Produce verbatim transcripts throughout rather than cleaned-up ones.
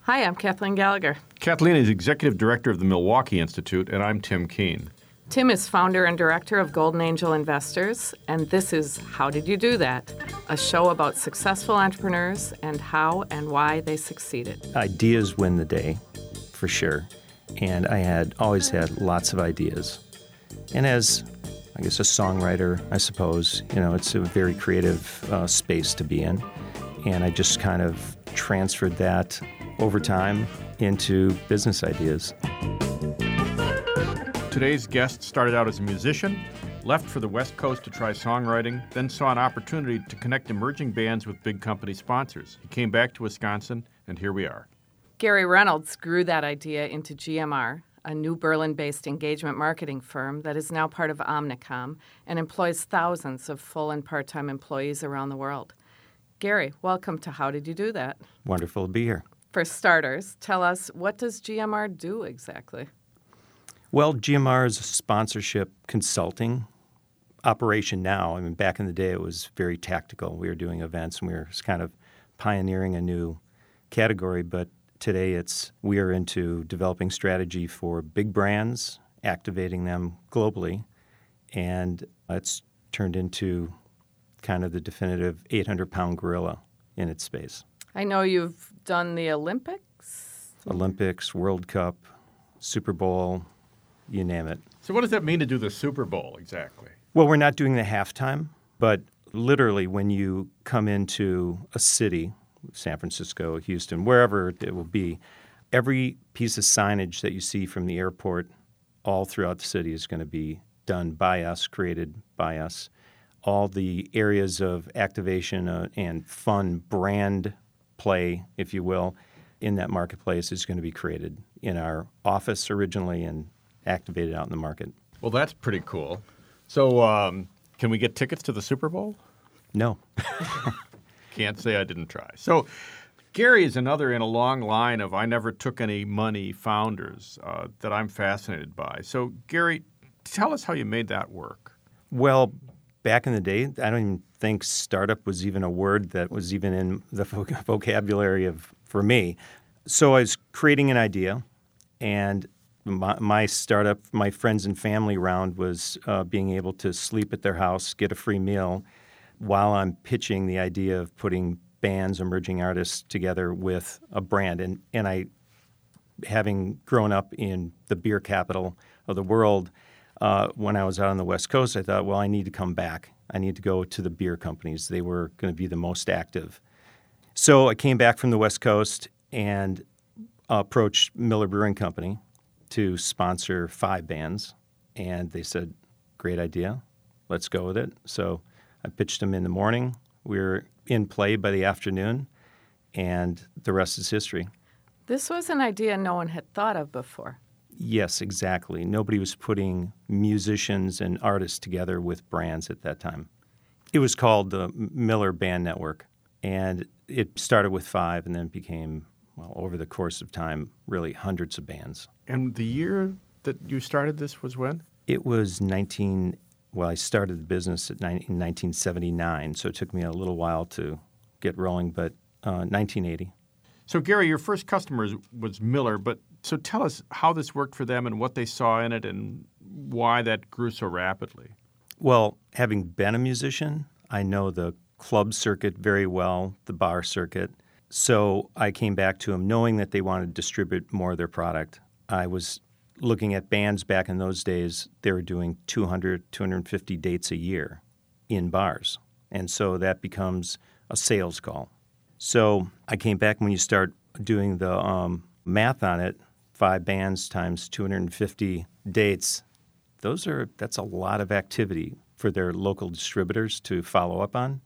Hi, I'm Kathleen Gallagher. Kathleen is Executive Director of the Milwaukee Institute, and I'm Tim Keene. Tim is founder and director of Golden Angel Investors, and this is How Did You Do That? A show about successful entrepreneurs and how and why they succeeded. Ideas win the day, for sure. And I had always had lots of ideas. And as, I guess, a songwriter, I suppose, you know, it's a very creative uh, space to be in. And I just kind of transferred that over time into business ideas. Today's guest started out as a musician, left for the West Coast to try songwriting, then saw an opportunity to connect emerging bands with big company sponsors. He came back to Wisconsin, and here we are. Gary Reynolds grew that idea into G M R, a new Berlin-based engagement marketing firm that is now part of Omnicom and employs thousands of full and part-time employees around the world. Gary, welcome to How Did You Do That? Wonderful to be here. For starters, tell us, what does G M R do exactly? Well, G M R is a sponsorship consulting operation now. I mean, back in the day, it was very tactical. We were doing events, and we were kind of pioneering a new category. But today, it's we are into developing strategy for big brands, activating them globally, and it's turned into kind of the definitive eight hundred pound gorilla in its space. I know you've done the Olympics. Olympics, World Cup, Super Bowl, you name it. So what does that mean to do the Super Bowl exactly? Well, we're not doing the halftime, but literally when you come into a city, San Francisco, Houston, wherever it will be, every piece of signage that you see from the airport all throughout the city is going to be done by us, created by us. All the areas of activation uh, and fun brand play, if you will, in that marketplace is going to be created in our office originally and activated out in the market. Well, that's pretty cool. So um, can we get tickets to the Super Bowl? No. Can't say I didn't try. So Gary is another in a long line of I never took any money founders uh, that I'm fascinated by. So Gary, tell us how you made that work. Well, back in the day, I don't even think startup was even a word that was even in the voc- vocabulary of for me. So I was creating an idea, and my, my startup, my friends and family round was uh, being able to sleep at their house, get a free meal, while I'm pitching the idea of putting bands, emerging artists together with a brand. And, and I, having grown up in the beer capital of the world, Uh, when I was out on the West Coast, I thought, well, I need to come back. I need to go to the beer companies. They were going to be the most active. So I came back from the West Coast and approached Miller Brewing Company to sponsor five bands. And they said, great idea. Let's go with it. So I pitched them in the morning. We were in play by the afternoon, and the rest is history. This was an idea no one had thought of before. Yes, exactly. Nobody was putting musicians and artists together with brands at that time. It was called the Miller Band Network, and it started with five and then became, well, over the course of time, really hundreds of bands. And the year that you started this was when? It was nineteen. Well, I started the business at in nineteen seventy-nine, so it took me a little while to get rolling, but uh, nineteen eighty. So, Gary, your first customer was Miller, but so tell us how this worked for them and what they saw in it and why that grew so rapidly. Well, having been a musician, I know the club circuit very well, the bar circuit. So I came back to them knowing that they wanted to distribute more of their product. I was looking at bands back in those days. They were doing two hundred, two hundred fifty dates a year in bars. And so that becomes a sales call. So I came back when you start doing the um, math on it, five bands times two hundred fifty dates, those are that's a lot of activity for their local distributors to follow up on,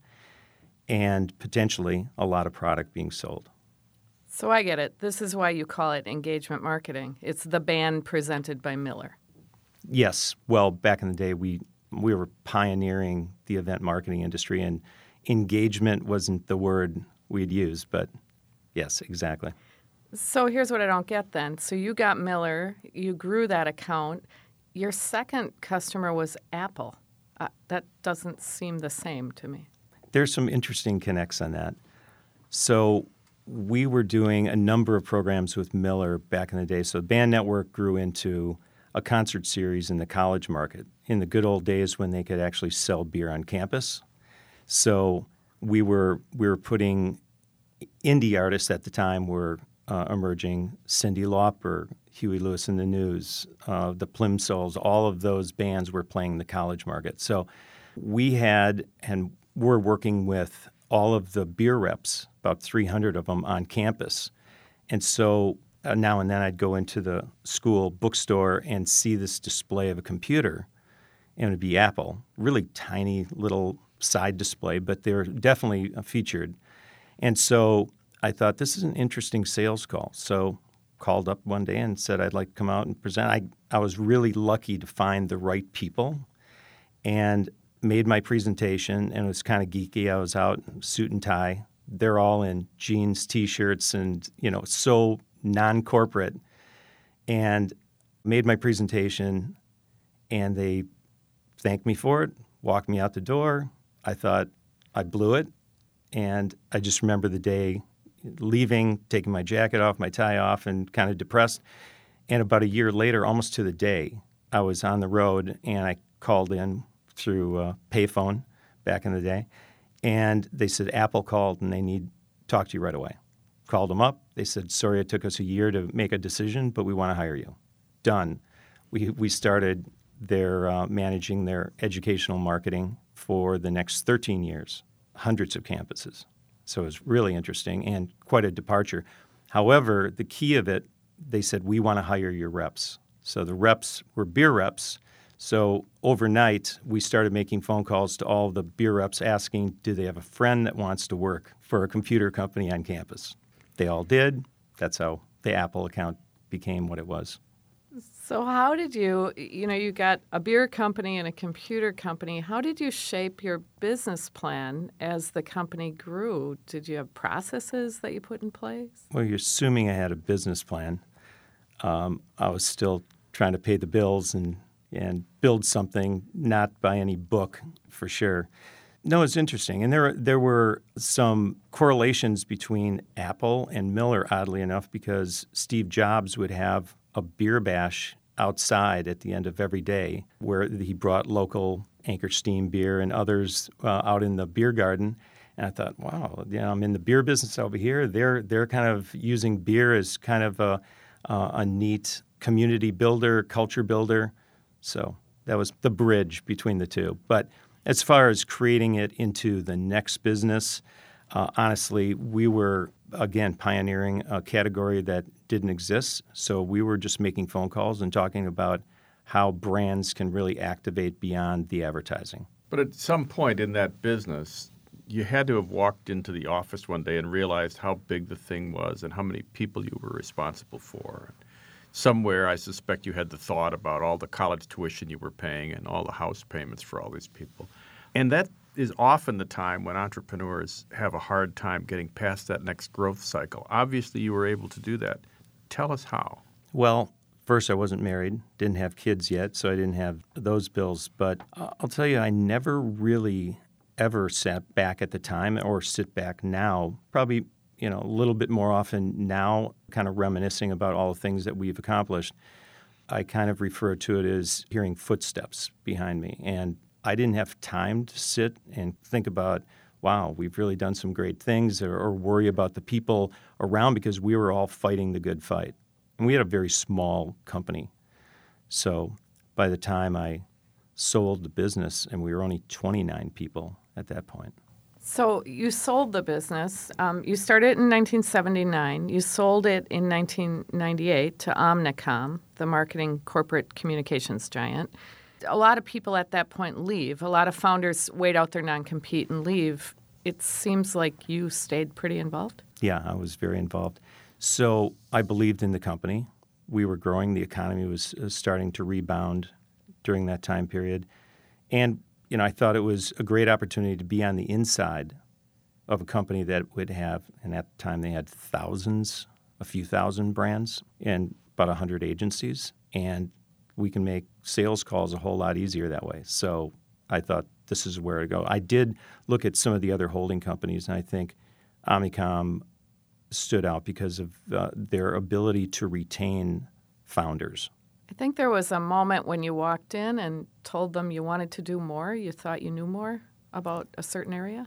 and potentially a lot of product being sold. So I get it. This is why you call it engagement marketing. It's the band presented by Miller. Yes. Well, back in the day, we we were pioneering the event marketing industry, and engagement wasn't the word we'd use, but yes, exactly. So here's what I don't get then. So you got Miller, you grew that account. Your second customer was Apple. Uh, that doesn't seem the same to me. There's some interesting connects on that. So we were doing a number of programs with Miller back in the day. So the Band Network grew into a concert series in the college market in the good old days when they could actually sell beer on campus. So we were we were putting indie artists at the time were uh, emerging. Cyndi Lauper, Huey Lewis and the News, uh, the Plimsolls, all of those bands were playing the college market. So we had and were working with all of the beer reps, about three hundred of them on campus. And so uh, now and then I'd go into the school bookstore and see this display of a computer, and it would be Apple, really tiny little side display, but they're definitely featured. And so I thought, this is an interesting sales call. So called up one day and said, I'd like to come out and present. I, I was really lucky to find the right people and made my presentation, and it was kind of geeky. I was out in suit and tie. They're all in jeans, T-shirts, and, you know, so non-corporate. And made my presentation, and they thanked me for it, walked me out the door. I thought I blew it, and I just remember the day leaving, taking my jacket off, my tie off, and kind of depressed. And about a year later, almost to the day, I was on the road, and I called in through uh, payphone back in the day, and they said, Apple called, and they need to talk to you right away. Called them up. They said, sorry, it took us a year to make a decision, but we want to hire you. Done. We we started their uh, managing their educational marketing for the next thirteen years, hundreds of campuses. So it was really interesting and quite a departure. However, the key of it, they said, we want to hire your reps. So the reps were beer reps. So overnight, we started making phone calls to all the beer reps asking, do they have a friend that wants to work for a computer company on campus? They all did. That's how the Apple account became what it was. So how did you, you know, you got a beer company and a computer company. How did you shape your business plan as the company grew? Did you have processes that you put in place? Well, you're assuming I had a business plan. Um, I was still trying to pay the bills and, and build something, not by any book for sure. No, it's interesting. And there there were some correlations between Apple and Miller, oddly enough, because Steve Jobs would have a beer bash outside at the end of every day where he brought local Anchor Steam beer and others uh, out in the beer garden. And I thought, wow, you know, I'm in the beer business over here. They're they're kind of using beer as kind of a, uh, a neat community builder, culture builder. So that was the bridge between the two. But as far as creating it into the next business, uh, honestly, we were, again, pioneering a category that didn't exist. So we were just making phone calls and talking about how brands can really activate beyond the advertising. But at some point in that business, you had to have walked into the office one day and realized how big the thing was and how many people you were responsible for. Somewhere, I suspect you had the thought about all the college tuition you were paying and all the house payments for all these people. And that is often the time when entrepreneurs have a hard time getting past that next growth cycle. Obviously, you were able to do that. Tell us how. Well, first, I wasn't married, didn't have kids yet, so I didn't have those bills. But I'll tell you, I never really ever sat back at the time or sit back now, probably you know, a little bit more often now, kind of reminiscing about all the things that we've accomplished. I kind of refer to it as hearing footsteps behind me. And I didn't have time to sit and think about, wow, we've really done some great things, or, or worry about the people around, because we were all fighting the good fight. And we had a very small company. So by the time I sold the business, and we were only twenty-nine people at that point. So you sold the business. Um, you started in nineteen seventy-nine. You sold it in nineteen ninety-eight to Omnicom, the marketing corporate communications giant. A lot of people at that point leave. A lot of founders wait out their non-compete and leave. It seems like you stayed pretty involved. Yeah, I was very involved. So I believed in the company. We were growing. The economy was starting to rebound during that time period. And you know, I thought it was a great opportunity to be on the inside of a company that would have, and at the time they had thousands, a few thousand brands and about one hundred agencies, and we can make sales calls a whole lot easier that way. So I thought this is where to go. I did look at some of the other holding companies, and I think Omnicom stood out because of uh, their ability to retain founders. I think there was a moment when you walked in and told them you wanted to do more. You thought you knew more about a certain area?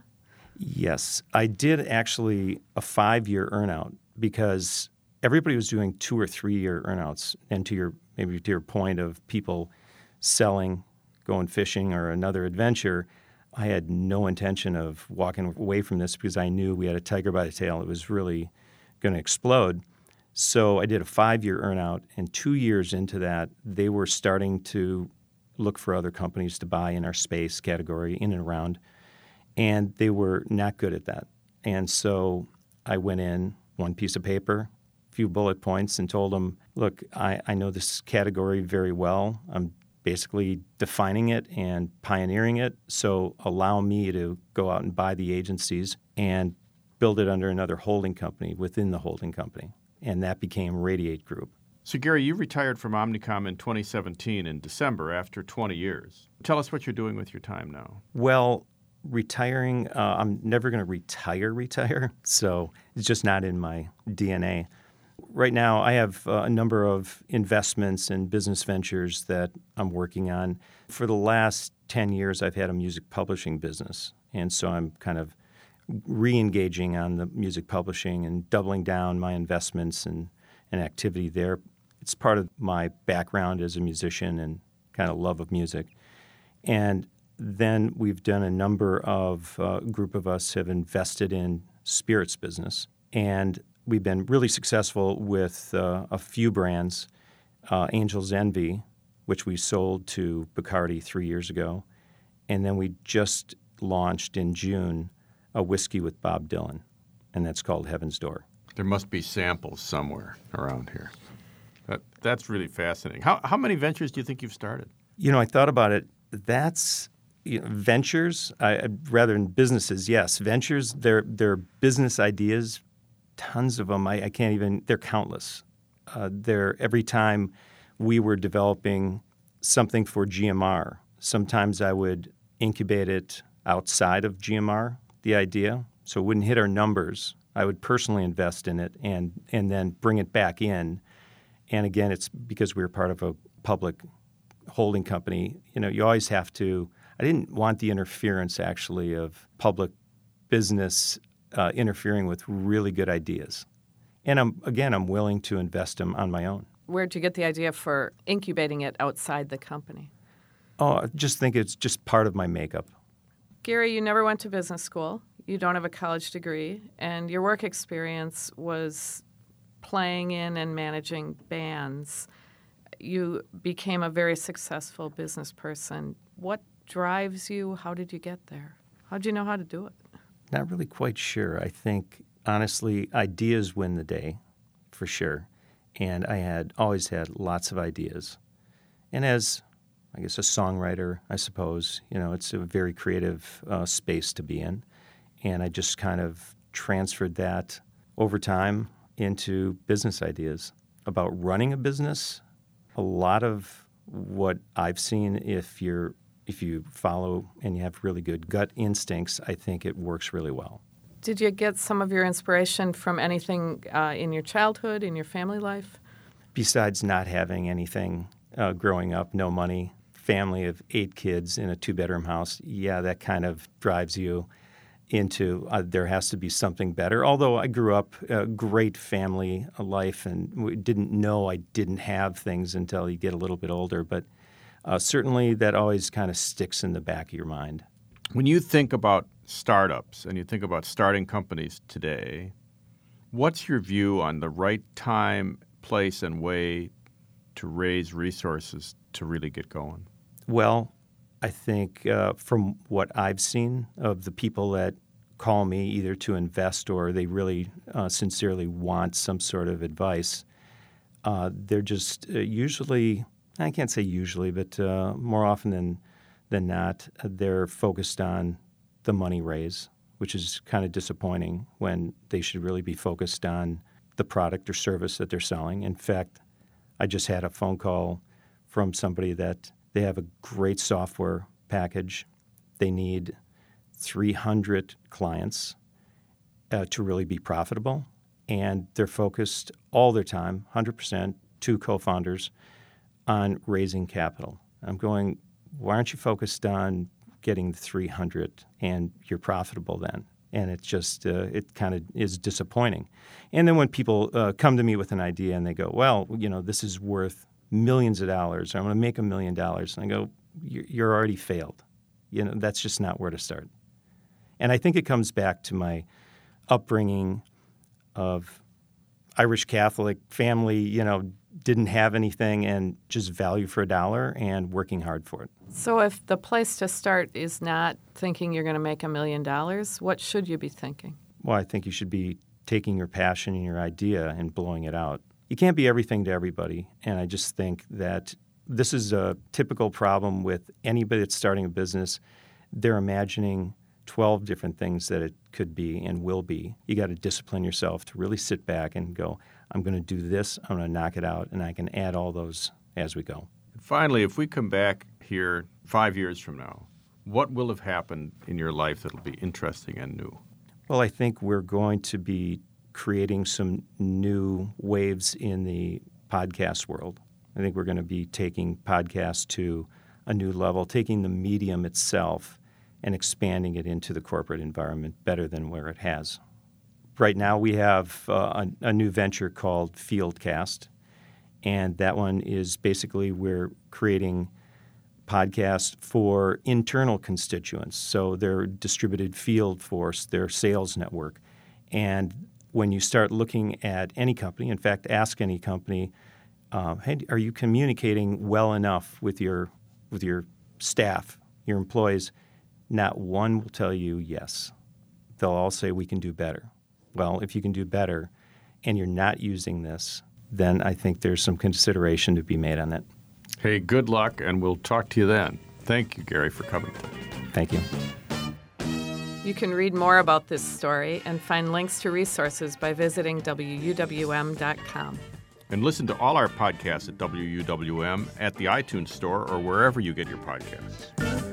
Yes, I did actually a five-year earnout because everybody was doing two or three-year earnouts. And to your maybe to your point of people selling, going fishing, or another adventure, I had no intention of walking away from this because I knew we had a tiger by the tail. It was really going to explode. So I did a five-year earnout, and two years into that, they were starting to look for other companies to buy in our space category, in and around, and they were not good at that. And so I went in, one piece of paper, a few bullet points, and told them, look, I, I know this category very well. I'm basically defining it and pioneering it, so allow me to go out and buy the agencies and build it under another holding company within the holding company. And that became Radiate Group. So, Gary, you retired from Omnicom in twenty seventeen in December after twenty years. Tell us what you're doing with your time now. Well, retiring, uh, I'm never going to retire, retire. So it's just not in my D N A. Right now, I have uh, a number of investments and business ventures that I'm working on. For the last ten years, I've had a music publishing business. And so I'm kind of re-engaging on the music publishing and doubling down my investments and, and activity there. It's part of my background as a musician and kind of love of music. And then we've done a number of, uh, group of us have invested in spirits business. And we've been really successful with uh, a few brands, uh, Angel's Envy, which we sold to Bacardi three years ago. And then we just launched in June a whiskey with Bob Dylan, and that's called Heaven's Door. There must be samples somewhere around here. That, that's really fascinating. How, how many ventures do you think you've started? You know, I thought about it. That's you know, ventures, I, rather than businesses, yes. Ventures, they're, they're business ideas, tons of them. I, I can't even, they're countless. Uh, they're, every time we were developing something for G M R, sometimes I would incubate it outside of G M R, the idea, so it wouldn't hit our numbers. I would personally invest in it and and then bring it back in. And again, it's because we were part of a public holding company. You know, you always have to, I didn't want the interference actually of public business uh, interfering with really good ideas. And I'm again, I'm willing to invest them on my own. Where'd you get the idea for incubating it outside the company? Oh, I just think it's just part of my makeup. Gary, you never went to business school. You don't have a college degree, and your work experience was playing in and managing bands. You became a very successful business person. What drives you? How did you get there? How did you know how to do it? Not really quite sure. I think, honestly, ideas win the day, for sure. And I had always had lots of ideas. And as I guess a songwriter, I suppose. You know, it's a very creative uh, space to be in. And I just kind of transferred that over time into business ideas. About running a business, a lot of what I've seen, if you're if you follow and you have really good gut instincts, I think it works really well. Did you get some of your inspiration from anything uh, in your childhood, in your family life? Besides not having anything uh, growing up, no money, family of eight kids in a two-bedroom house, yeah, that kind of drives you into uh, there has to be something better. Although I grew up a great family life and we didn't know I didn't have things until you get a little bit older. But uh, certainly that always kind of sticks in the back of your mind. When you think about startups and you think about starting companies today, what's your view on the right time, place, and way to raise resources to really get going? Well, I think uh, from what I've seen of the people that call me either to invest or they really uh, sincerely want some sort of advice, uh, they're just uh, usually, I can't say usually, but uh, more often than, than not, they're focused on the money raise, which is kind of disappointing when they should really be focused on the product or service that they're selling. In fact, I just had a phone call from somebody that they have a great software package. They need three hundred clients uh, to really be profitable, and they're focused all their time, one hundred percent, two co-founders, on raising capital. I'm going, why aren't you focused on getting the three hundred and you're profitable then? And it just, uh, it kind of is disappointing. And then when people uh, come to me with an idea and they go, well, you know, this is worth millions of dollars, or I'm going to make a million dollars. And I go, you're already failed. You know, that's just not where to start. And I think it comes back to my upbringing of Irish Catholic family, you know, didn't have anything and just value for a dollar and working hard for it. So if the place to start is not thinking you're going to make a million dollars, what should you be thinking? Well, I think you should be taking your passion and your idea and blowing it out. You can't be everything to everybody, and I just think that this is a typical problem with anybody that's starting a business. They're imagining twelve different things that it could be and will be. You got to discipline yourself to really sit back and go, I'm going to do this, I'm going to knock it out, and I can add all those as we go. Finally, if we come back here five years from now, what will have happened in your life that will be interesting and new? Well, I think we're going to be creating some new waves in the podcast world. I think we're going to be taking podcasts to a new level, taking the medium itself and expanding it into the corporate environment better than where it has. Right now we have uh, a, a new venture called Fieldcast, and that one is basically we're creating podcasts for internal constituents, so their distributed field force, their sales network. And when you start looking at any company, in fact, ask any company, uh, hey, are you communicating well enough with your with your staff, your employees? Not one will tell you yes. They'll all say we can do better. Well, if you can do better and you're not using this, then I think there's some consideration to be made on it. Hey, good luck, and we'll talk to you then. Thank you, Gary, for coming. Thank you. You can read more about this story and find links to resources by visiting W U W M dot com. And listen to all our podcasts at W U W M, at the iTunes Store, or wherever you get your podcasts.